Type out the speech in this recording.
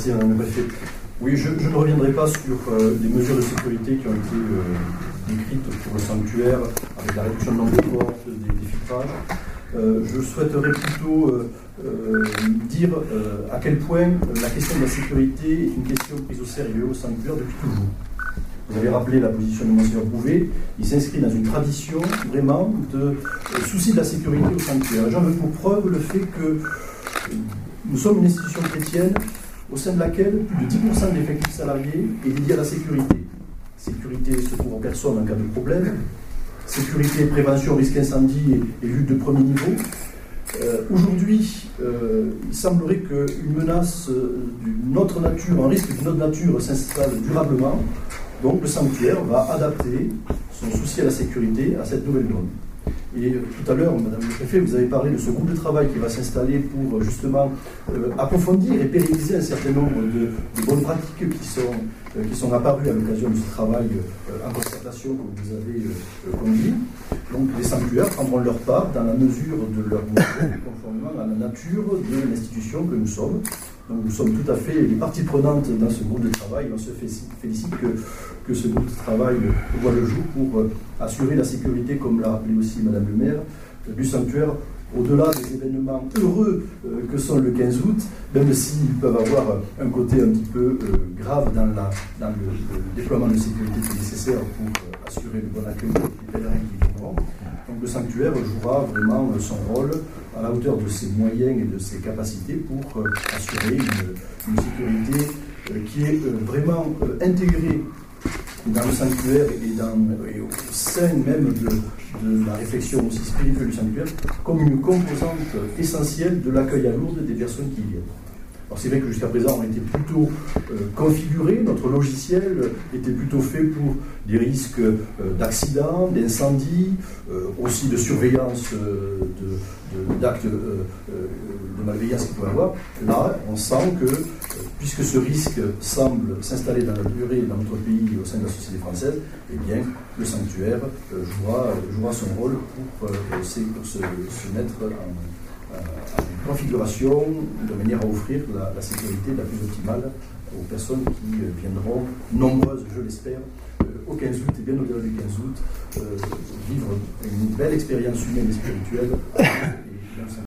Merci Madame le Préfet. Oui, je ne reviendrai pas sur les mesures de sécurité qui ont été décrites pour le sanctuaire, avec la réduction du nombre de portes, des filtrages. Je souhaiterais plutôt dire à quel point la question de la sécurité est une question prise au sérieux au sanctuaire depuis toujours. Vous avez rappelé la position de Monseigneur Bouvet, il s'inscrit dans une tradition vraiment de souci de la sécurité au sanctuaire. J'en veux pour preuve le fait que nous sommes une institution chrétienne au sein de laquelle plus de 10% de l'effectif salarié est dédié à la sécurité. Sécurité, secours aux personnes en cas de problème, sécurité, prévention, risque incendie et lutte de premier niveau. Aujourd'hui, il semblerait qu'une menace d'une autre nature, un risque d'une autre nature s'installe durablement. Donc le sanctuaire va adapter son souci à la sécurité à cette nouvelle donne. Et tout à l'heure, Madame le Préfet, vous avez parlé de ce groupe de travail qui va s'installer pour justement approfondir et pérenniser un certain nombre de bonnes pratiques qui sont apparues à l'occasion de ce travail en concertation que vous avez conduit. Donc les sanctuaires prendront leur part dans la mesure de leur moyen, conformément à la nature de l'institution que nous sommes. Donc nous sommes tout à fait les parties prenantes dans ce groupe de travail. On se félicite que ce groupe de travail voit le jour pour assurer la sécurité, comme l'a rappelé aussi Madame le maire, du sanctuaire, au-delà des événements heureux que sont le 15 août, même s'ils peuvent avoir un côté un petit peu grave dans le déploiement de sécurité qui est nécessaire pour assurer le bon accueil des pèlerins qui viendront. Donc le sanctuaire jouera vraiment son rôle à la hauteur de ses moyens et de ses capacités pour assurer une sécurité qui est vraiment intégrée dans le sanctuaire et au sein même de la réflexion aussi spirituelle du sanctuaire comme une composante essentielle de l'accueil à Lourdes des personnes qui y viennent. Alors c'est vrai que jusqu'à présent on était plutôt configuré, notre logiciel était plutôt fait pour des risques d'accidents, d'incendies, aussi de surveillance d'actes de malveillance qu'il peut y avoir. Là, on sent que, puisque ce risque semble s'installer dans la durée dans notre pays et au sein de la société française, eh bien, le sanctuaire jouera son rôle pour se mettre en configuration de manière à offrir la sécurité la plus optimale aux personnes qui viendront, nombreuses, je l'espère, au 15 août et bien au-delà du 15 août, vivre une belle expérience humaine et spirituelle.